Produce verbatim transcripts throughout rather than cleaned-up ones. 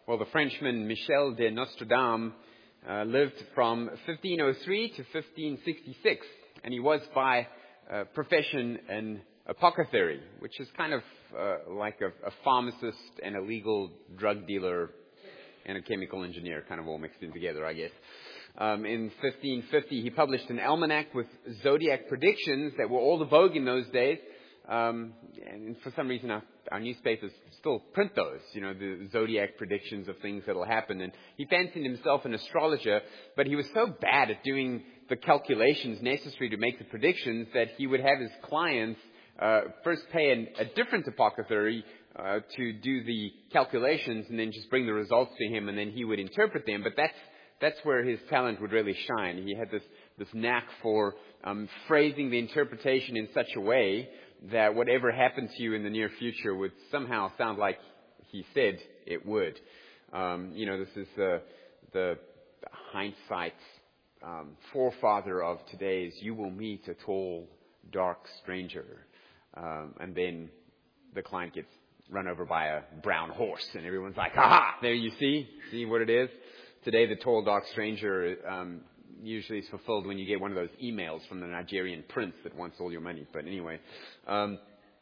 Well, the Frenchman Michel de Nostradame uh, lived from fifteen oh three to fifteen sixty-six, and he was by uh, profession an apothecary, which is kind of uh, like a, a pharmacist and a legal drug dealer and a chemical engineer, kind of all mixed in together, I guess. Um, in fifteen fifty, he published an almanac with zodiac predictions that were all the vogue in those days. Um, and for some reason, our, our newspapers still print those, you know, the zodiac predictions of things that will happen. And he fancied himself an astrologer, but he was so bad at doing the calculations necessary to make the predictions that he would have his clients uh, first pay an, a different apothecary uh, to do the calculations and then just bring the results to him, and then he would interpret them. But that's that's where his talent would really shine. He had this, this knack for um, phrasing the interpretation in such a way that whatever happened to you in the near future would somehow sound like he said it would. Um, you know, this is the, the hindsight um, forefather of today's, you will meet a tall, dark stranger. Um, and then the client gets run over by a brown horse, and everyone's like, ha-ha, there you see, see what it is. Today, the tall, dark stranger um, usually is fulfilled when you get one of those emails from the Nigerian prince that wants all your money. But anyway, um,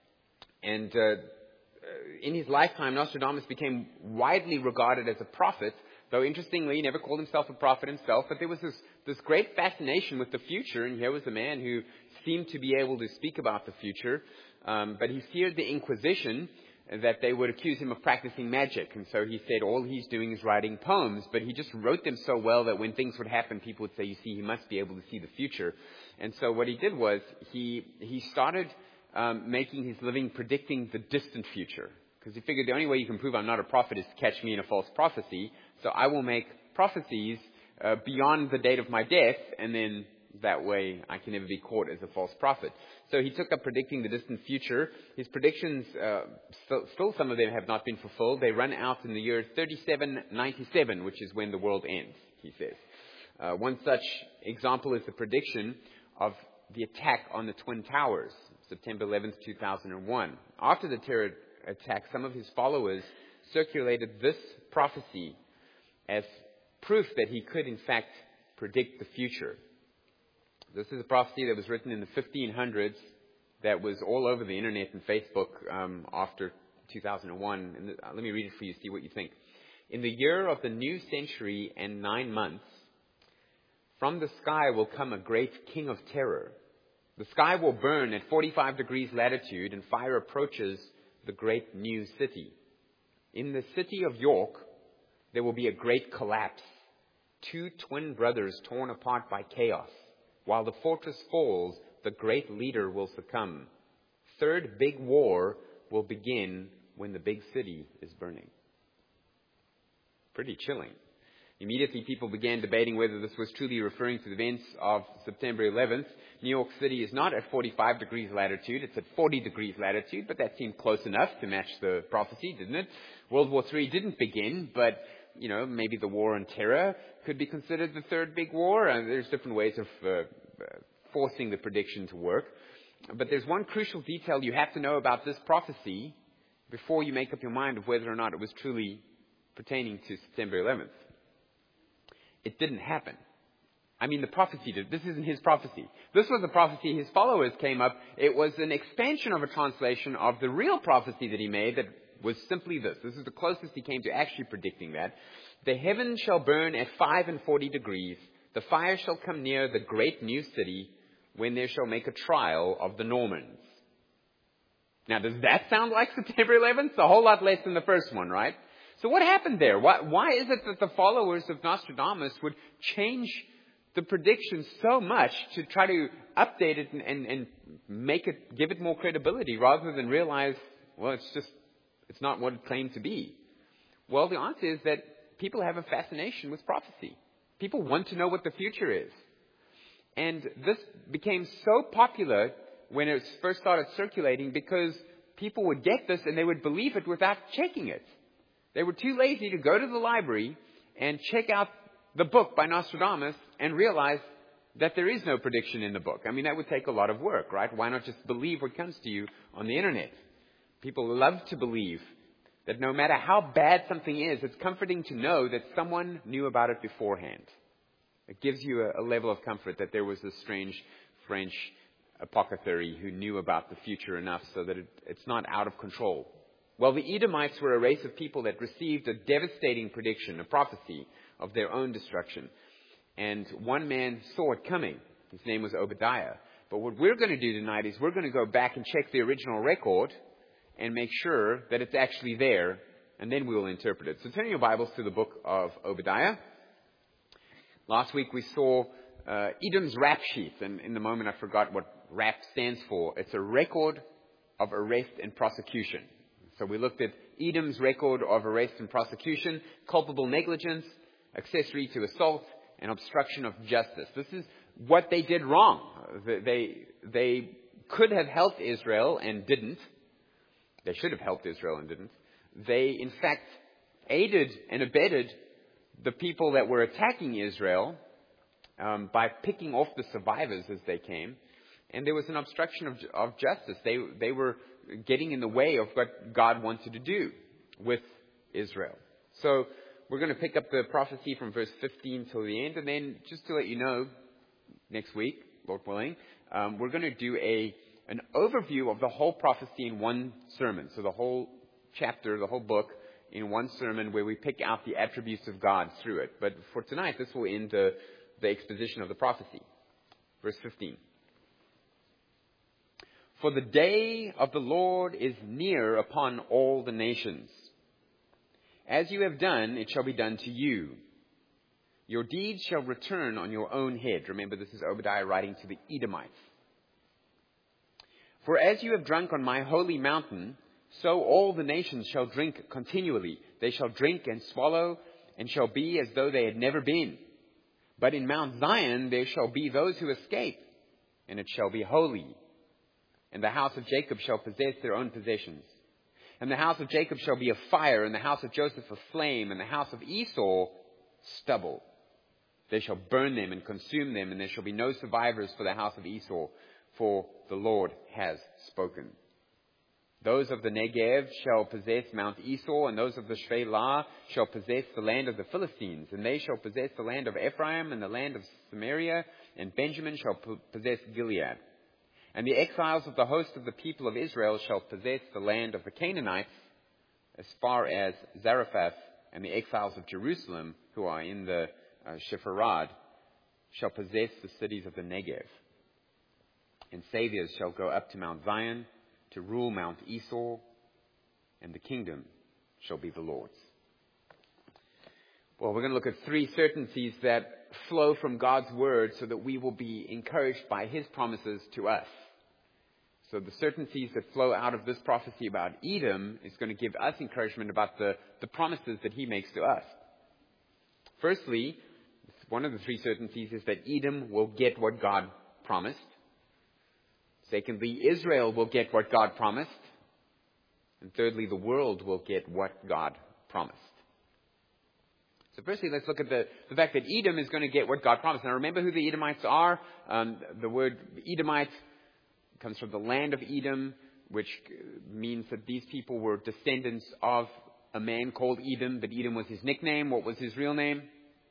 and uh, in his lifetime, Nostradamus became widely regarded as a prophet, though interestingly, he never called himself a prophet himself. But there was this, this great fascination with the future, and here was a man who seemed to be able to speak about the future, um, but he feared the Inquisition, that they would accuse him of practicing magic. And so he said all he's doing is writing poems, but he just wrote them so well that when things would happen, people would say, you see, he must be able to see the future. And so what he did was he he started um, making his living predicting the distant future, because he figured the only way you can prove I'm not a prophet is to catch me in a false prophecy. So I will make prophecies uh, beyond the date of my death, and then that way I can never be caught as a false prophet. So he took up predicting the distant future. His predictions, uh, still, still some of them have not been fulfilled. They run out in the year thirty-seven ninety-seven, which is when the world ends, he says. Uh, one such example is the prediction of the attack on the Twin Towers, September eleventh, two thousand one. After the terror attack, some of his followers circulated this prophecy as proof that he could, in fact, predict the future. This is a prophecy that was written in the fifteen hundreds that was all over the internet and Facebook um, after two thousand one. And the, uh, let me read it for you, see what you think. In the year of the new century and nine months, from the sky will come a great king of terror. The sky will burn at forty-five degrees latitude, and fire approaches the great new city. In the city of York, there will be a great collapse. Two twin brothers torn apart by chaos. While the fortress falls, the great leader will succumb. Third big war will begin when the big city is burning. Pretty chilling. Immediately, people began debating whether this was truly referring to the events of September eleventh. New York City is not at forty-five degrees latitude. It's at forty degrees latitude, but that seemed close enough to match the prophecy, didn't it? World War Three didn't begin, but you know, maybe the war on terror could be considered the third big war. And there's different ways of uh, uh, forcing the prediction to work. But there's one crucial detail you have to know about this prophecy before you make up your mind of whether or not it was truly pertaining to September eleventh. It didn't happen. I mean, the prophecy did. This isn't his prophecy. This was a prophecy his followers came up. It was an expansion of a translation of the real prophecy that he made that was simply this. This is the closest he came to actually predicting that. The heavens shall burn at five and forty degrees. The fire shall come near the great new city when there shall make a trial of the Normans. Now, does that sound like September eleventh? It's a whole lot less than the first one, right? So what happened there? Why, why is it that the followers of Nostradamus would change the prediction so much to try to update it and, and, and make it, give it more credibility rather than realize, well, it's just, it's not what it claimed to be? Well, the answer is that people have a fascination with prophecy. People want to know what the future is. And this became so popular when it first started circulating because people would get this and they would believe it without checking it. They were too lazy to go to the library and check out the book by Nostradamus and realize that there is no prediction in the book. I mean, that would take a lot of work, right? Why not just believe what comes to you on the internet? People love to believe That no matter how bad something is, it's comforting to know that someone knew about it beforehand. It gives you a, a level of comfort that there was this strange French apothecary who knew about the future enough so that it, it's not out of control. Well, the Edomites were a race of people that received a devastating prediction, a prophecy of their own destruction. And one man saw it coming. His name was Obadiah. But what we're going to do tonight is we're going to go back and check the original record and make sure that it's actually there, and then we will interpret it. So turn your Bibles to the book of Obadiah. Last week we saw uh, Edom's rap sheet, and in the moment I forgot what rap stands for. It's a record of arrest and prosecution. So we looked at Edom's record of arrest and prosecution, culpable negligence, accessory to assault, and obstruction of justice. This is what they did wrong. They, they could have helped Israel and didn't. They should have helped Israel and didn't. They, in fact, aided and abetted the people that were attacking Israel um, by picking off the survivors as they came. And there was an obstruction of, of justice. They, they were getting in the way of what God wanted to do with Israel. So we're going to pick up the prophecy from verse fifteen till the end. And then just to let you know, next week, Lord willing, um, we're going to do a an overview of the whole prophecy in one sermon. So the whole chapter, the whole book in one sermon where we pick out the attributes of God through it. But for tonight, this will end the, the exposition of the prophecy. Verse fifteen. For the day of the Lord is near upon all the nations. As you have done, it shall be done to you. Your deeds shall return on your own head. Remember, this is Obadiah writing to the Edomites. For as you have drunk on my holy mountain, so all the nations shall drink continually. They shall drink and swallow, and shall be as though they had never been. But in Mount Zion there shall be those who escape, and it shall be holy. And the house of Jacob shall possess their own possessions. And the house of Jacob shall be a fire, and the house of Joseph a flame, and the house of Esau stubble. They shall burn them and consume them, and there shall be no survivors for the house of Esau, for the Lord has spoken. Those of the Negev shall possess Mount Esau, and those of the Shelah shall possess the land of the Philistines, and they shall possess the land of Ephraim and the land of Samaria, and Benjamin shall possess Gilead. And the exiles of the host of the people of Israel shall possess the land of the Canaanites as far as Zarephath, and the exiles of Jerusalem, who are in the uh, Sepharad, shall possess the cities of the Negev. And saviors shall go up to Mount Zion to rule Mount Esau, and the kingdom shall be the Lord's. Well, we're going to look at three certainties that flow from God's word so that we will be encouraged by his promises to us. So the certainties that flow out of this prophecy about Edom is going to give us encouragement about the, the promises that he makes to us. Firstly, one of the three certainties is that Edom will get what God promised. Secondly, Israel will get what God promised. And thirdly, the world will get what God promised. So firstly, let's look at the, the fact that Edom is going to get what God promised. Now remember who the Edomites are. Um, the word Edomite comes from the land of Edom, which means that these people were descendants of a man called Edom, but Edom was his nickname. What was his real name?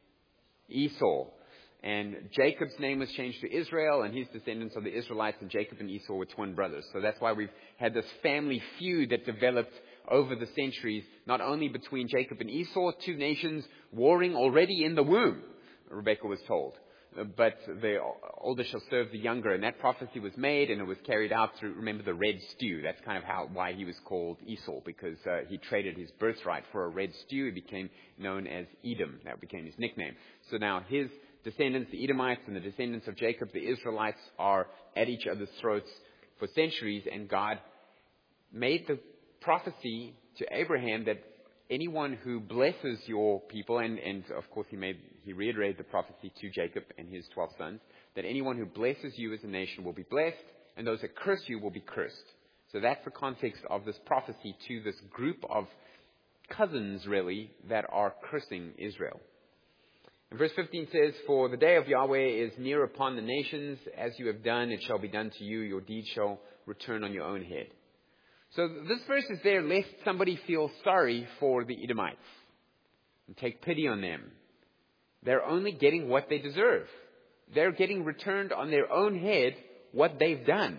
Esau. And Jacob's name was changed to Israel, and his descendants are the Israelites, and Jacob and Esau were twin brothers. So that's why we've had this family feud that developed over the centuries, not only between Jacob and Esau, two nations warring already in the womb, Rebekah was told, but the older shall serve the younger. And that prophecy was made, and it was carried out through, remember, the red stew. That's kind of how why he was called Esau, because uh, he traded his birthright for a red stew. He became known as Edom. That became his nickname. So now his descendants, the Edomites, and the descendants of Jacob, the Israelites, are at each other's throats for centuries, and God made the prophecy to Abraham that anyone who blesses your people, and, and of course he made he reiterated the prophecy to Jacob and his twelve sons, that anyone who blesses you as a nation will be blessed, and those that curse you will be cursed. So that's the context of this prophecy to this group of cousins, really, that are cursing Israel. And verse fifteen says, For the day of Yahweh is near upon the nations. As you have done, it shall be done to you. Your deed shall return on your own head. So this verse is there lest somebody feel sorry for the Edomites and take pity on them. They're only getting what they deserve. They're getting returned on their own head what they've done.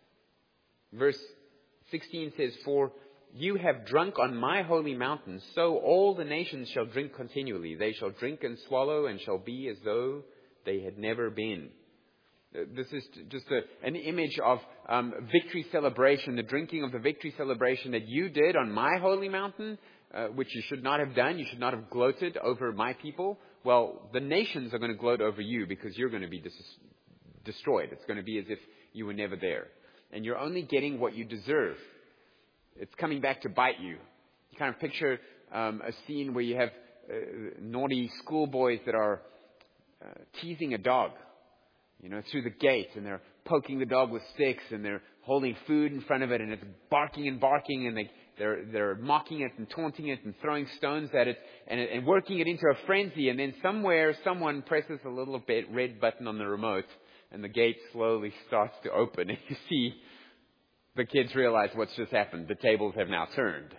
Verse sixteen says, "For you have drunk on my holy mountain, so all the nations shall drink continually. They shall drink and swallow and shall be as though they had never been." This is just a, an image of um, victory celebration, the drinking of the victory celebration that you did on my holy mountain, uh, which you should not have done. You should not have gloated over my people. Well, the nations are going to gloat over you because you're going to be dis- destroyed. It's going to be as if you were never there. And you're only getting what you deserve. It's coming back to bite you. You kind of picture um, a scene where you have uh, naughty schoolboys that are uh, teasing a dog. You know, through the gate, and they're poking the dog with sticks, and they're holding food in front of it, and it's barking and barking, and they, they're they're mocking it and taunting it and throwing stones at it, and, and working it into a frenzy. And then somewhere, someone presses a little bit red button on the remote, and the gate slowly starts to open, and you see the kids realize what's just happened. The tables have now turned,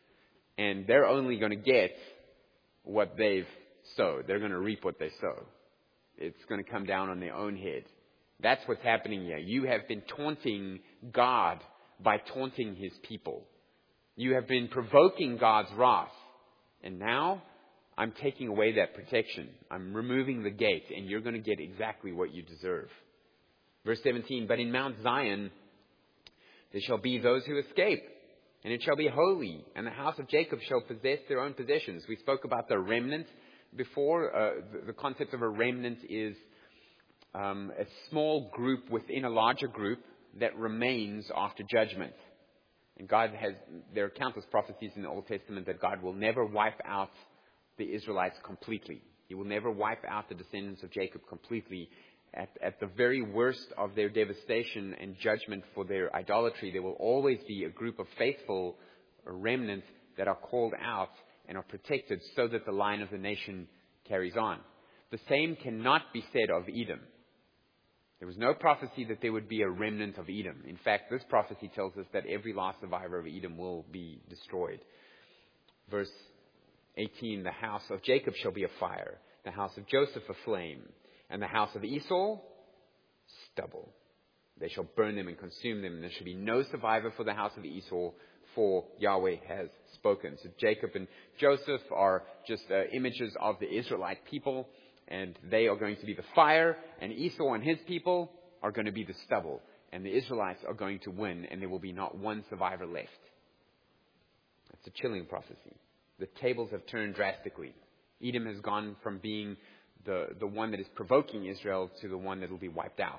and they're only going to get what they've sowed. They're going to reap what they sow. It's going to come down on their own head. That's what's happening here. You have been taunting God by taunting His people. You have been provoking God's wrath. And now I'm taking away that protection. I'm removing the gate, and you're going to get exactly what you deserve. Verse seventeen, "But in Mount Zion there shall be those who escape, and it shall be holy, and the house of Jacob shall possess their own possessions." We spoke about the remnant before. Uh, the, the concept of a remnant is um, a small group within a larger group that remains after judgment. And God has, there are countless prophecies in the Old Testament that God will never wipe out the Israelites completely. He will never wipe out the descendants of Jacob completely. At, at the very worst of their devastation and judgment for their idolatry, there will always be a group of faithful remnants that are called out and are protected so that the line of the nation carries on. The same cannot be said of Edom. There was no prophecy that there would be a remnant of Edom. In fact, this prophecy tells us that every last survivor of Edom will be destroyed. Verse eighteen, "The house of Jacob shall be a fire, the house of Joseph a flame, and the house of Esau stubble. They shall burn them and consume them, and there shall be no survivor for the house of Esau, for Yahweh has spoken." So Jacob and Joseph are just uh, images of the Israelite people, and they are going to be the fire, and Esau and his people are going to be the stubble, and the Israelites are going to win, and there will be not one survivor left. That's a chilling prophecy. The tables have turned drastically. Edom has gone from being the, the one that is provoking Israel to the one that will be wiped out.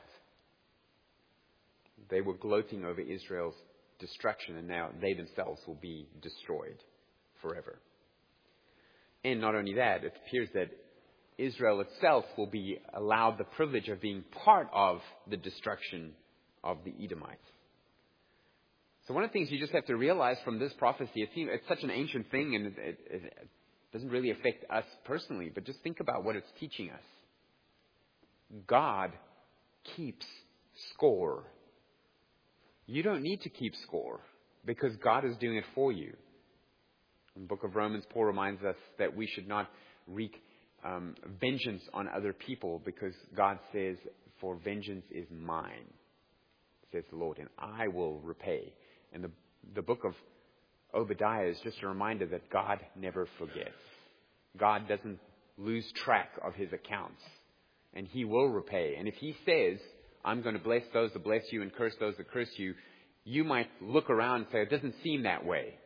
They were gloating over Israel's destruction, and now they themselves will be destroyed forever. And not only that, it appears that Israel itself will be allowed the privilege of being part of the destruction of the Edomites. So one of the things you just have to realize from this prophecy, it seems, it's such an ancient thing, and it, it, it doesn't really affect us personally, but just think about what it's teaching us. God keeps score. You don't need to keep score because God is doing it for you. In the book of Romans, Paul reminds us that we should not wreak um, vengeance on other people because God says, "For vengeance is mine," says the Lord, "and I will repay." And the, the book of Obadiah is just a reminder that God never forgets. God doesn't lose track of His accounts, and He will repay. And if He says, "I'm going to bless those that bless you and curse those that curse you," you might look around and say, "It doesn't seem that way."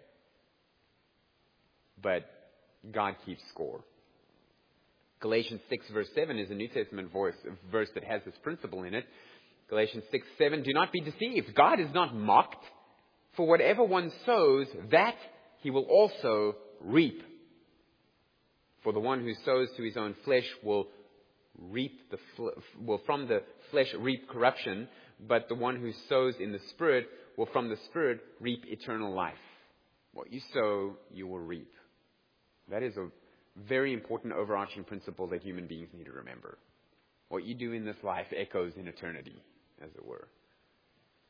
But God keeps score. Galatians six verse seven is a New Testament voice, a verse that has this principle in it. Galatians six seven, "Do not be deceived. God is not mocked. For whatever one sows, that he will also reap. For the one who sows to his own flesh will reap the fl- will from the flesh reap corruption, but the one who sows in the Spirit will from the Spirit reap eternal life." What you sow, you will reap. That is a very important overarching principle that human beings need to remember. What you do in this life echoes in eternity, as it were.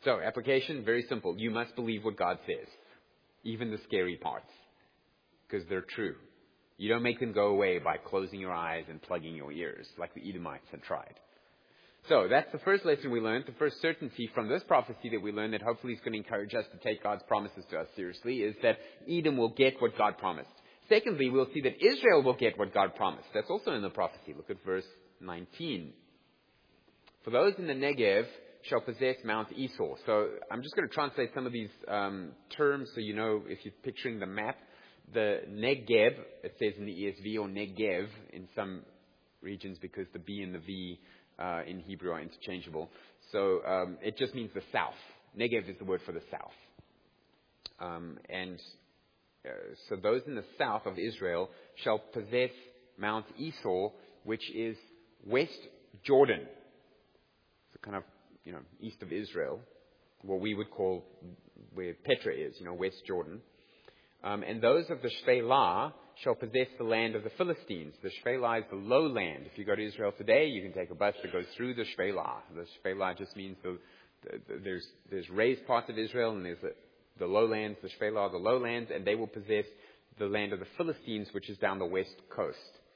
So, application, very simple. You must believe what God says, even the scary parts, because they're true. You don't make them go away by closing your eyes and plugging your ears, like the Edomites had tried. So, that's the first lesson we learned, the first certainty from this prophecy that we learned that hopefully is going to encourage us to take God's promises to us seriously, is that Edom will get what God promised. Secondly, we'll see that Israel will get what God promised. That's also in the prophecy. Look at verse nineteen. For those in the Negev shall possess Mount Esau. So I'm just going to translate some of these um, terms so you know if you're picturing the map. The Negev, it says in the E S V, or Negev in some regions because the B and the V uh, in Hebrew are interchangeable. So um, it just means the south. Negev is the word for the south. Um, and uh, so those in the south of Israel shall possess Mount Esau, which is West Jordan. So kind of, you know, east of Israel, what we would call where Petra is, you know, West Jordan. Um, and those of the Shephelah shall possess the land of the Philistines. The Shephelah is the lowland. If you go to Israel today, you can take a bus that goes through the Shephelah. The Shephelah just means the, the, the, there's there's raised parts of Israel, and there's the, the lowlands. The Shephelah are the lowlands, and they will possess the land of the Philistines, which is down the west coast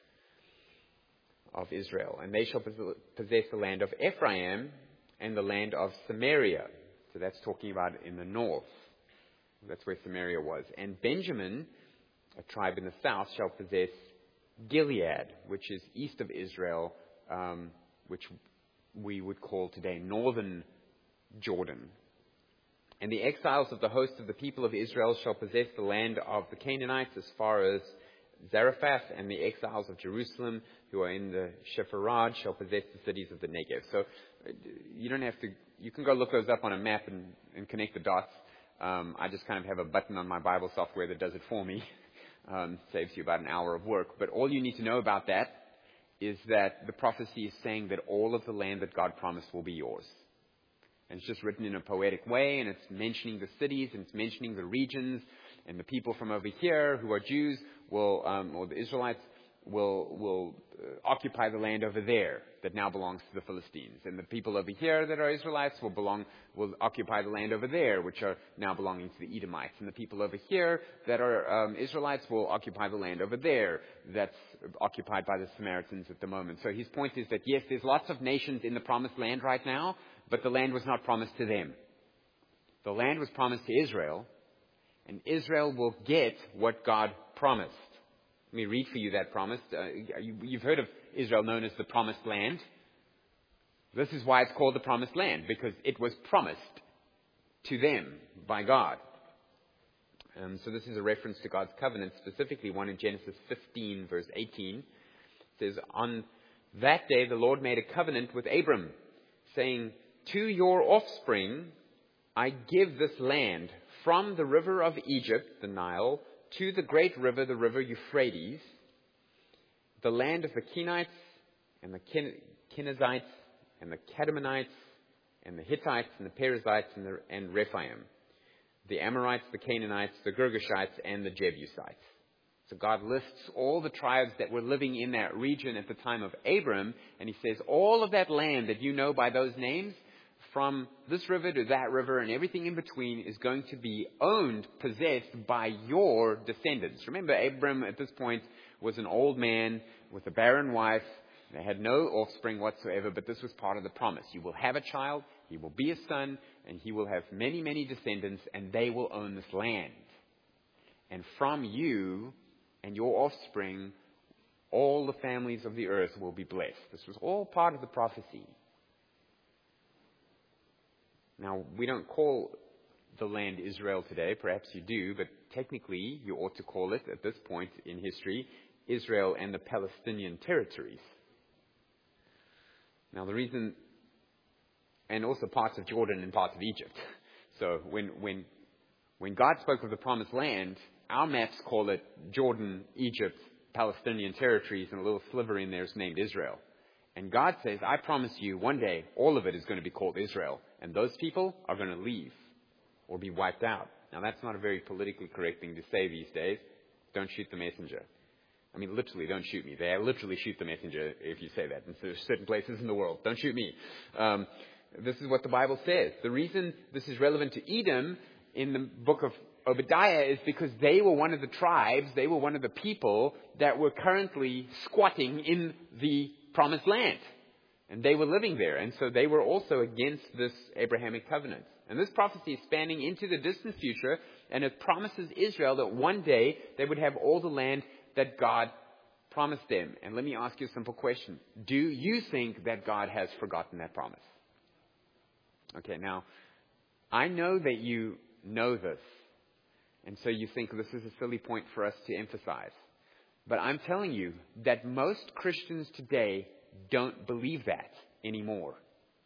of Israel. And they shall possess the land of Ephraim and the land of Samaria. So that's talking about in the north. That's where Samaria was. And Benjamin, a tribe in the south, shall possess Gilead, which is east of Israel, um, which we would call today northern Jordan. And the exiles of the host of the people of Israel shall possess the land of the Canaanites as far as Zarephath, and the exiles of Jerusalem who are in the Sepharad shall possess the cities of the Negev. So uh, you don't have to, you can go look those up on a map and, and connect the dots. Um, I just kind of have a button on my Bible software that does it for me. Um, saves you about an hour of work. But all you need to know about that is that the prophecy is saying that all of the land that God promised will be yours. And it's just written in a poetic way, and it's mentioning the cities, and it's mentioning the regions, and the people from over here who are Jews will, um, or the Israelites will will uh, occupy the land over there that now belongs to the Philistines, and the people over here that are Israelites will belong will occupy the land over there, which are now belonging to the Edomites, and the people over here that are um, Israelites will occupy the land over there that's occupied by the Samaritans at the moment. So his point is that yes, there's lots of nations in the promised land right now, but the land was not promised to them. The land was promised to Israel, and Israel will get what God promised. Let me read for you that promise. Uh, you, you've heard of Israel known as the Promised Land. This is why it's called the Promised Land, because it was promised to them by God. Um, so this is a reference to God's covenant, specifically one in Genesis fifteen, verse eighteen. It says, "On that day the Lord made a covenant with Abram, saying, 'To your offspring I give this land, from the river of Egypt, the Nile, to the great river, the river Euphrates, the land of the Kenites and the Ken- Kenizzites and the Kadmonites and the Hittites and the Perizzites and, the, and Rephaim, the Amorites, the Canaanites, the Girgashites, and the Jebusites.'" So God lists all the tribes that were living in that region at the time of Abram, and he says all of that land that you know by those names, from this river to that river and everything in between, is going to be owned, possessed by your descendants. Remember, Abram at this point was an old man with a barren wife. They had no offspring whatsoever, but this was part of the promise. You will have a child, he will be a son, and he will have many, many descendants, and they will own this land. And from you and your offspring, all the families of the earth will be blessed. This was all part of the prophecy. Now, we don't call the land Israel today. Perhaps you do, but technically you ought to call it, at this point in history, Israel and the Palestinian territories. Now, the reason, and also parts of Jordan and parts of Egypt. So when when when God spoke of the promised land, our maps call it Jordan, Egypt, Palestinian territories, and a little sliver in there is named Israel. And God says, I promise you, one day, all of it is going to be called Israel. And those people are going to leave or be wiped out. Now, that's not a very politically correct thing to say these days. Don't shoot the messenger. I mean, literally, don't shoot me. They literally shoot the messenger if you say that. And so there's certain places in the world. Don't shoot me. Um, This is what the Bible says. The reason this is relevant to Edom in the book of Obadiah is because they were one of the tribes, they were one of the people that were currently squatting in the promised land. And they were living there. And so they were also against this Abrahamic covenant. And this prophecy is spanning into the distant future. And it promises Israel that one day they would have all the land that God promised them. And let me ask you a simple question. Do you think that God has forgotten that promise? Okay, now, I know that you know this. And so you think this is a silly point for us to emphasize. But I'm telling you that most Christians today don't believe that anymore.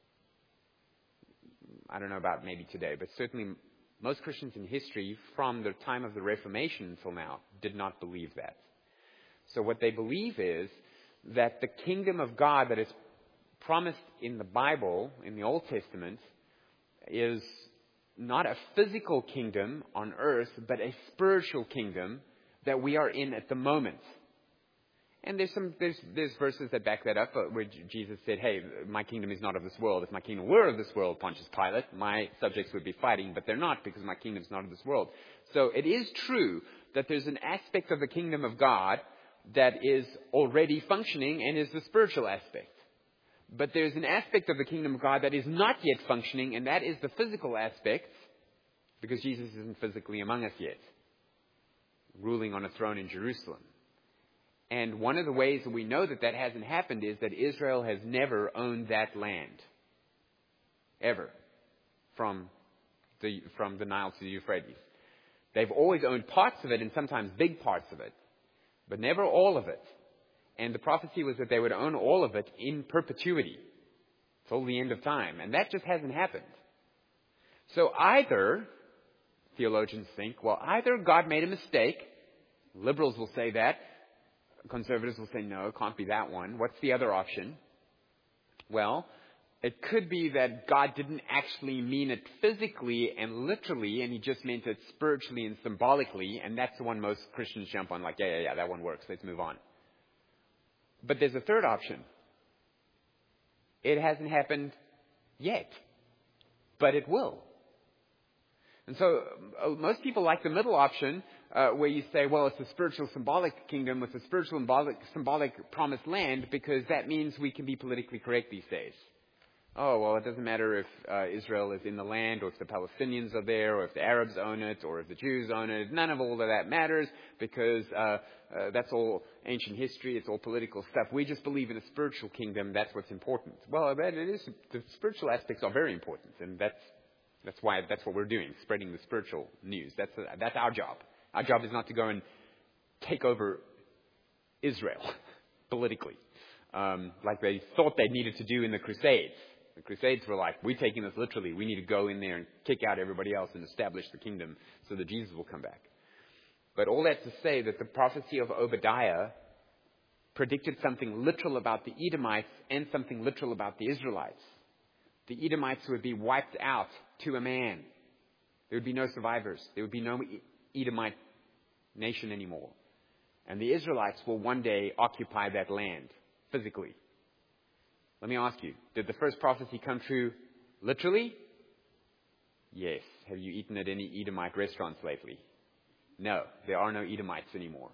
I don't know about maybe today, but certainly most Christians in history from the time of the Reformation until now did not believe that. So what they believe is that the kingdom of God that is promised in the Bible, in the Old Testament, is not a physical kingdom on earth, but a spiritual kingdom that we are in at the moment. And there's some there's there's verses that back that up, where Jesus said, "Hey, my kingdom is not of this world. If my kingdom were of this world, Pontius Pilate, my subjects would be fighting, but they're not because my kingdom is not of this world." So it is true that there's an aspect of the kingdom of God that is already functioning and is the spiritual aspect. But there's an aspect of the kingdom of God that is not yet functioning, and that is the physical aspect, because Jesus isn't physically among us yet, ruling on a throne in Jerusalem. And one of the ways that we know that that hasn't happened is that Israel has never owned that land. Ever. From the, from the Nile to the Euphrates. They've always owned parts of it and sometimes big parts of it. But never all of it. And the prophecy was that they would own all of it in perpetuity. Till the end of time. And that just hasn't happened. So either, theologians think, well, either God made a mistake. Liberals will say that. Conservatives will say, no, it can't be that one. What's the other option? Well, it could be that God didn't actually mean it physically and literally, and he just meant it spiritually and symbolically, and that's the one most Christians jump on, like, yeah, yeah, yeah, that one works, let's move on. But there's a third option. It hasn't happened yet, but it will. And so uh, most people like the middle option, uh, where you say, well, it's a spiritual symbolic kingdom with a spiritual symbolic, symbolic promised land, because that means we can be politically correct these days. Oh, well, it doesn't matter if uh, Israel is in the land, or if the Palestinians are there, or if the Arabs own it, or if the Jews own it. None of all of that matters, because uh, uh, that's all ancient history. It's all political stuff. We just believe in a spiritual kingdom. That's what's important. Well, that it is. The spiritual aspects are very important, and that's That's why, that's what we're doing, spreading the spiritual news. That's, uh, that's our job. Our job is not to go and take over Israel politically, um, like they thought they needed to do in the Crusades. The Crusades were like, we're taking this literally. We need to go in there and kick out everybody else and establish the kingdom so that Jesus will come back. But all that to say that the prophecy of Obadiah predicted something literal about the Edomites and something literal about the Israelites. The Edomites would be wiped out to a man. There would be no survivors. There would be no Edomite nation anymore. And the Israelites will one day occupy that land physically. Let me ask you, did the first prophecy come true literally? Yes. Have you eaten at any Edomite restaurants lately? No, there are no Edomites anymore.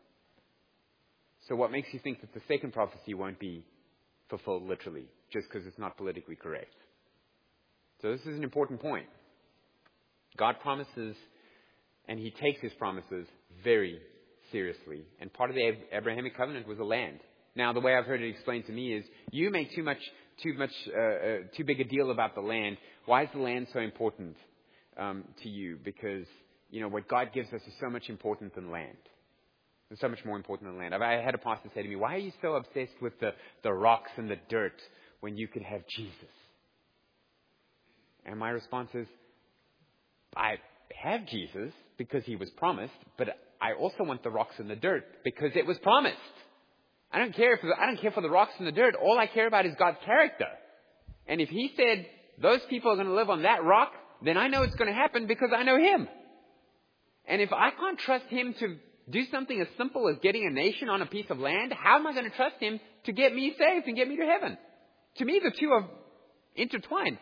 So what makes you think that the second prophecy won't be fulfilled literally, just because it's not politically correct? So this is an important point. God promises, and he takes his promises very seriously. And part of the Abrahamic covenant was a land. Now, the way I've heard it explained to me is, you make too much, too much, uh, uh, too big a deal about the land. Why is the land so important um, to you? Because, you know, what God gives us is so much important than land. It's so much more important than land. I've, I had a pastor say to me, why are you so obsessed with the, the rocks and the dirt when you could have Jesus? And my response is, I have Jesus because he was promised, but I also want the rocks and the dirt because it was promised. I don't care for the, I don't care for the rocks and the dirt. All I care about is God's character. And if he said those people are going to live on that rock, then I know it's going to happen because I know him. And if I can't trust him to do something as simple as getting a nation on a piece of land, how am I going to trust him to get me saved and get me to heaven? To me, the two are intertwined.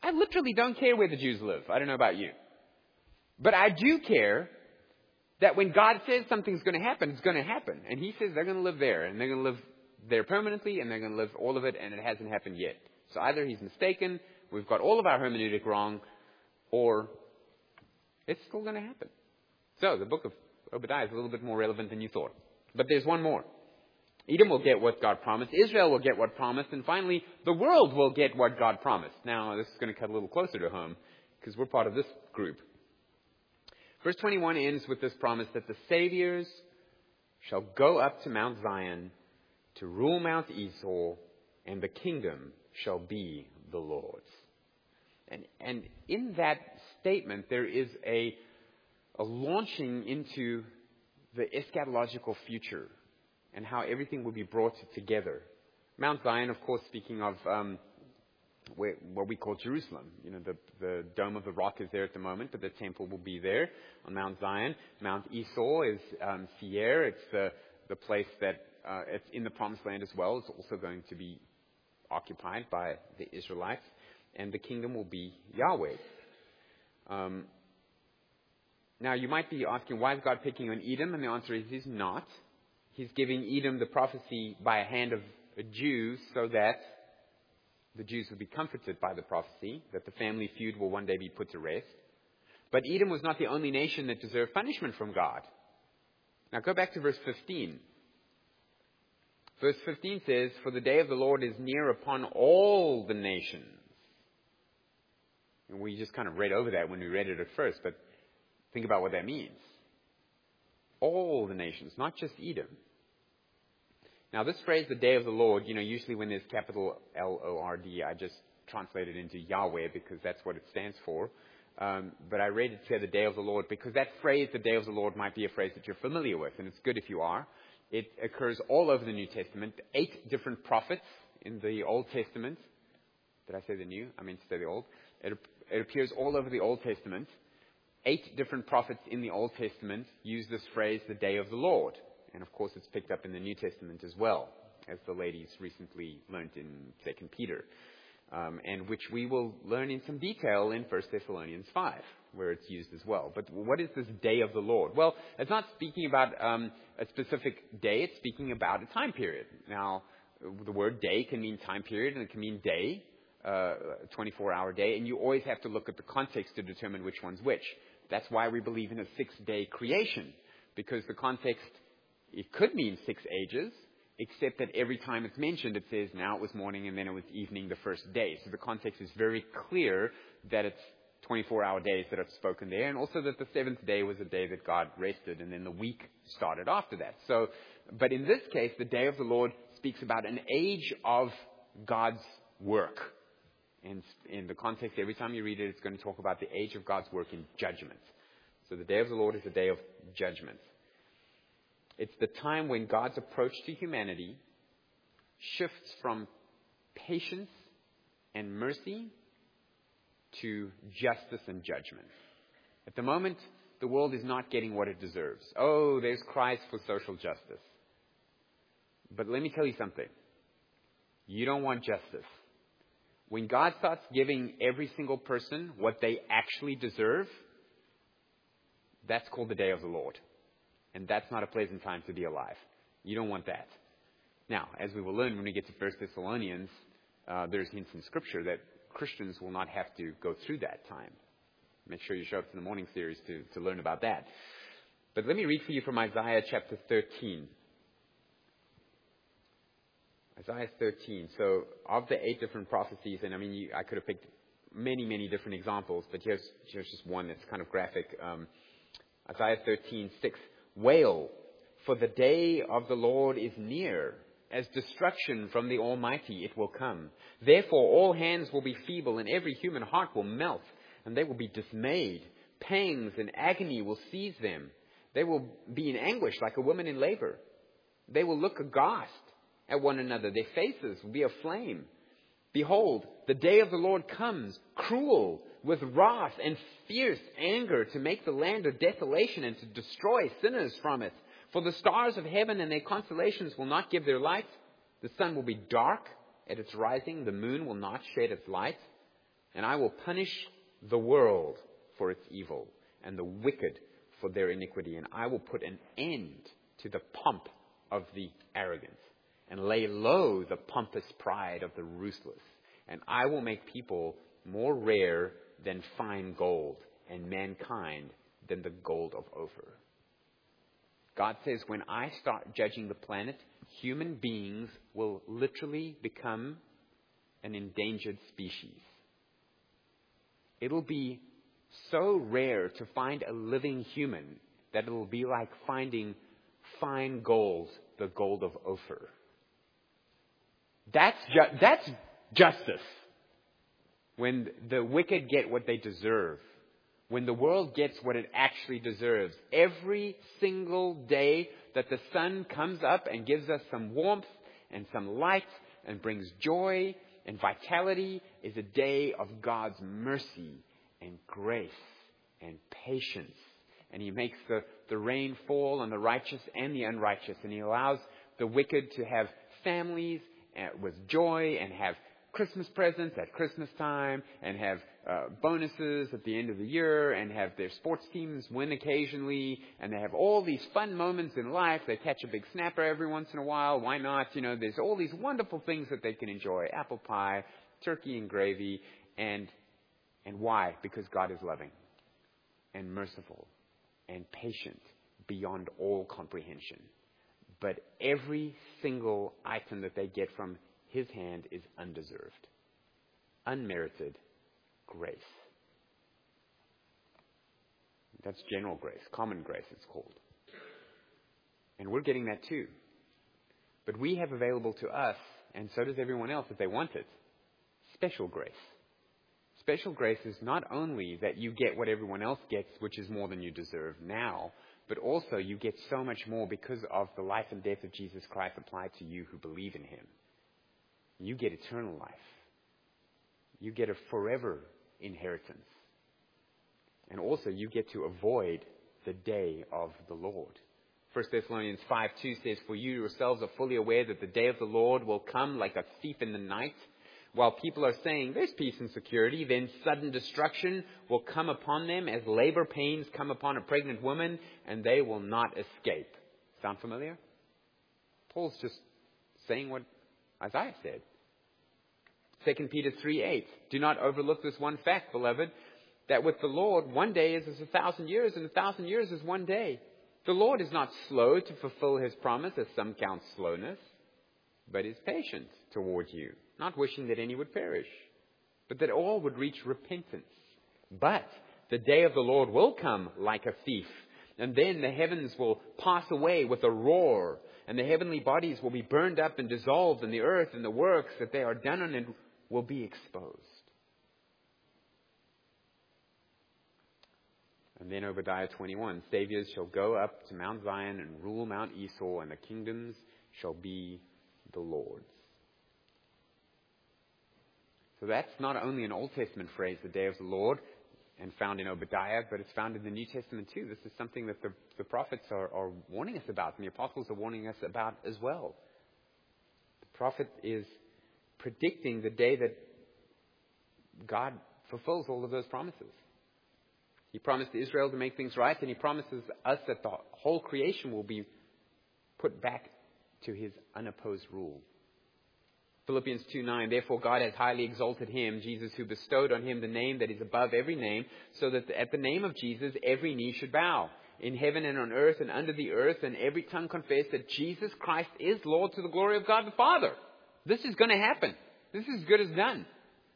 I literally don't care where the Jews live. I don't know about you. But I do care that when God says something's going to happen, it's going to happen. And He says they're going to live there, and they're going to live there permanently, and they're going to live all of it, and it hasn't happened yet. So either He's mistaken, we've got all of our hermeneutic wrong, or it's still going to happen. So the book of Obadiah is a little bit more relevant than you thought. But there's one more. Edom will get what God promised. Israel will get what promised. And finally, the world will get what God promised. Now, this is going to cut a little closer to home because we're part of this group. Verse twenty-one ends with this promise that the saviors shall go up to Mount Zion to rule Mount Esau, and the kingdom shall be the Lord's. And, and in that statement, there is a, a launching into the eschatological future and how everything will be brought together. Mount Zion, of course, speaking of um, where, what we call Jerusalem. You know, the, the Dome of the Rock is there at the moment, but the temple will be there on Mount Zion. Mount Esau is um, Seir. It's the, the place that uh, it's in the Promised Land as well. It's also going to be occupied by the Israelites. And the kingdom will be Yahweh. Um, now, you might be asking, why is God picking on Edom? And the answer is He's not. He's giving Edom the prophecy by a hand of a Jew so that the Jews would be comforted by the prophecy, that the family feud will one day be put to rest. But Edom was not the only nation that deserved punishment from God. Now go back to verse fifteen. Verse fifteen says, "For the day of the Lord is near upon all the nations." And we just kind of read over that when we read it at first, but think about what that means. All the nations, not just Edom. Now, this phrase, the day of the Lord, you know, usually when there's capital L O R D, I just translate it into Yahweh because that's what it stands for. Um, but I read it say the day of the Lord because that phrase, the day of the Lord, might be a phrase that you're familiar with, and it's good if you are. It occurs all over the New Testament. Eight different prophets in the Old Testament. Did I say the New? I meant to say the Old. It, it appears all over the Old Testament. Eight different prophets in the Old Testament use this phrase, the day of the Lord. And of course, it's picked up in the New Testament as well, as the ladies recently learned in Second Peter, um, and which we will learn in some detail in First Thessalonians five, where it's used as well. But what is this day of the Lord? Well, it's not speaking about um, a specific day. It's speaking about a time period. Now, the word day can mean time period, and it can mean day, uh, a twenty-four hour day, and you always have to look at the context to determine which one's which. That's why we believe in a six-day creation, because the context, it could mean six ages, except that every time it's mentioned, it says now it was morning and then it was evening the first day. So the context is very clear that it's twenty-four hour days that are spoken there, and also that the seventh day was a day that God rested, and then the week started after that. So, but in this case, the day of the Lord speaks about an age of God's work. And in the context, every time you read it, it's going to talk about the age of God's work in judgment. So the day of the Lord is a day of judgment. It's the time when God's approach to humanity shifts from patience and mercy to justice and judgment. At the moment, the world is not getting what it deserves. Oh, there's cries for social justice. But let me tell you something. You don't want justice. When God starts giving every single person what they actually deserve, that's called the day of the Lord. And that's not a pleasant time to be alive. You don't want that. Now, as we will learn when we get to First Thessalonians, uh, there's hints in Scripture that Christians will not have to go through that time. Make sure you show up to the morning series to, to learn about that. But let me read for you from Isaiah chapter thirteen. Isaiah thirteen. So, of the eight different prophecies, and I mean, you, I could have picked many, many different examples, but here's, here's just one that's kind of graphic. Um, Isaiah thirteen six. Wail, for the day of the Lord is near. As destruction from the Almighty it will come. Therefore all hands will be feeble, and every human heart will melt, and they will be dismayed. Pangs and agony will seize them. They will be in anguish like a woman in labor. They will look aghast at one another. Their faces will be aflame. Behold, the day of the Lord comes, cruel, with wrath and fierce anger, to make the land a desolation and to destroy sinners from it. For the stars of heaven and their constellations will not give their light. The sun will be dark at its rising. The moon will not shed its light. And I will punish the world for its evil and the wicked for their iniquity. And I will put an end to the pomp of the arrogant and lay low the pompous pride of the ruthless. And I will make people more rare than fine gold, and mankind than the gold of Ophir. God says, when I start judging the planet, human beings will literally become an endangered species. It'll be so rare to find a living human that it'll be like finding fine gold, the gold of Ophir. That's ju- that's justice. When the wicked get what they deserve. When the world gets what it actually deserves. Every single day that the sun comes up and gives us some warmth and some light and brings joy and vitality is a day of God's mercy and grace and patience. And He makes the, the rain fall on the righteous and the unrighteous. And He allows the wicked to have families with joy and have Christmas presents at Christmas time and have uh, bonuses at the end of the year and have their sports teams win occasionally and they have all these fun moments in life. They catch a big snapper every once in a while. Why not? You know, there's all these wonderful things that they can enjoy. Apple pie, turkey and gravy. And, and why? Because God is loving and merciful and patient beyond all comprehension. But every single item that they get from His hand is undeserved, unmerited grace. That's general grace, common grace it's called. And we're getting that too. But we have available to us, and so does everyone else if they want it, special grace. Special grace is not only that you get what everyone else gets, which is more than you deserve now, but also you get so much more because of the life and death of Jesus Christ applied to you who believe in Him. You get eternal life. You get a forever inheritance. And also you get to avoid the day of the Lord. First Thessalonians five two says, for you yourselves are fully aware that the day of the Lord will come like a thief in the night. While people are saying there's peace and security, then sudden destruction will come upon them as labor pains come upon a pregnant woman, and they will not escape. Sound familiar? Paul's just saying what Isaiah said. Second Peter three eight. Do not overlook this one fact, beloved, that with the Lord one day is as a thousand years, and a thousand years is one day. The Lord is not slow to fulfill His promise, as some count slowness, but is patient toward you, not wishing that any would perish, but that all would reach repentance. But the day of the Lord will come like a thief, and then the heavens will pass away with a roar, and the heavenly bodies will be burned up and dissolved, and the earth and the works that they are done on it will be exposed. And then Obadiah twenty-one, Saviors shall go up to Mount Zion and rule Mount Esau, and the kingdoms shall be the Lord's. So that's not only an Old Testament phrase, the day of the Lord, and found in Obadiah, but it's found in the New Testament too. This is something that the, the prophets are, are warning us about, and the apostles are warning us about as well. The prophet is predicting the day that God fulfills all of those promises. He promised Israel to make things right, and He promises us that the whole creation will be put back to His unopposed rule. Philippians two nine, therefore God has highly exalted Him, Jesus, who bestowed on Him the name that is above every name, so that at the name of Jesus every knee should bow, in heaven and on earth and under the earth, and every tongue confess that Jesus Christ is Lord, to the glory of God the Father. This is going to happen. This is as good as done.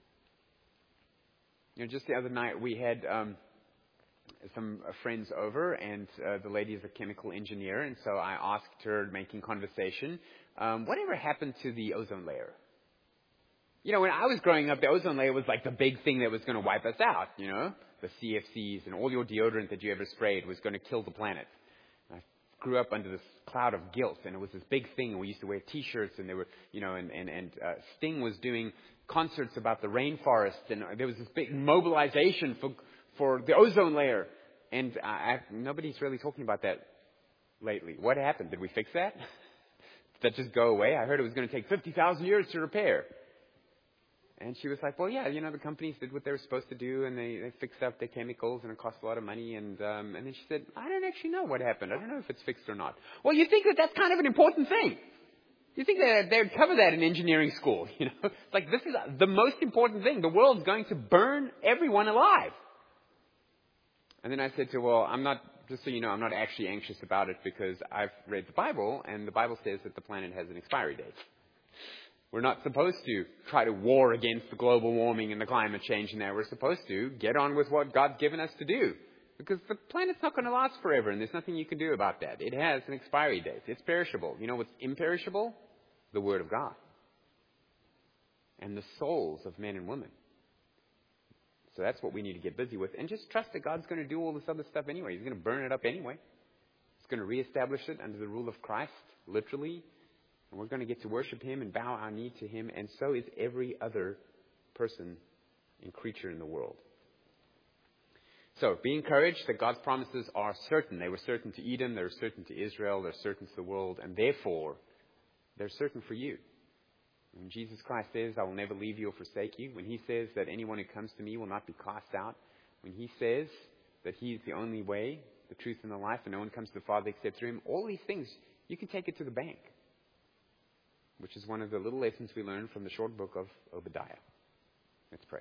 You know, just the other night we had um, some friends over, and uh, the lady is a chemical engineer, and so I asked her, making conversation, um, whatever happened to the ozone layer? You know, when I was growing up, the ozone layer was like the big thing that was going to wipe us out, you know, the C F Cs and all your deodorant that you ever sprayed was going to kill the planet. I grew up under this cloud of guilt, and it was this big thing, and we used to wear T-shirts, and there were, you know, and, and, and uh, Sting was doing concerts about the rainforest, and there was this big mobilization for for the ozone layer. And I, I, nobody's really talking about that lately. What happened? Did we fix that? Did that just go away? I heard it was going to take fifty thousand years to repair. And she was like, well, yeah, you know, the companies did what they were supposed to do, and they, they fixed up their chemicals, and it cost a lot of money. And um, and then she said, I don't actually know what happened. I don't know if it's fixed or not. Well, you think that that's kind of an important thing. You think that they would cover that in engineering school. You know, it's like, this is the most important thing. The world's going to burn everyone alive. And then I said to her, well, I'm not, just so you know, I'm not actually anxious about it because I've read the Bible, and the Bible says that the planet has an expiry date. We're not supposed to try to war against the global warming and the climate change and that. We're supposed to get on with what God's given us to do. Because the planet's not going to last forever, and there's nothing you can do about that. It has an expiry date. It's perishable. You know what's imperishable? The Word of God. And the souls of men and women. So that's what we need to get busy with. And just trust that God's going to do all this other stuff anyway. He's going to burn it up anyway. He's going to reestablish it under the rule of Christ, literally. And we're going to get to worship Him and bow our knee to Him. And so is every other person and creature in the world. So be encouraged that God's promises are certain. They were certain to Edom. They were certain to Israel. They're certain to the world. And therefore, they're certain for you. When Jesus Christ says, I will never leave you or forsake you. When He says that anyone who comes to me will not be cast out. When He says that He is the only way, the truth, and the life, and no one comes to the Father except through Him. All these things, you can take it to the bank. Which is one of the little lessons we learn from the short book of Obadiah. Let's pray.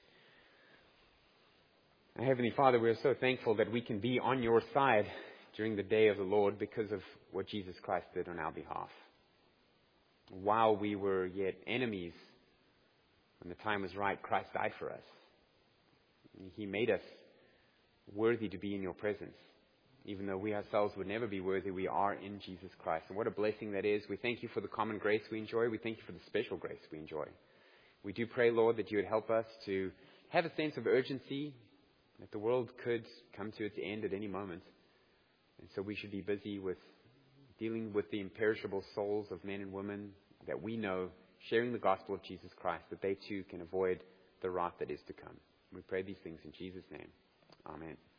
Our Heavenly Father, we are so thankful that we can be on your side during the day of the Lord because of what Jesus Christ did on our behalf. While we were yet enemies, when the time was right, Christ died for us. He made us worthy to be in your presence. Even though we ourselves would never be worthy, we are in Jesus Christ. And what a blessing that is. We thank you for the common grace we enjoy. We thank you for the special grace we enjoy. We do pray, Lord, that you would help us to have a sense of urgency, that the world could come to its end at any moment. And so we should be busy with dealing with the imperishable souls of men and women that we know, sharing the gospel of Jesus Christ, that they too can avoid the wrath that is to come. We pray these things in Jesus' name. Amen.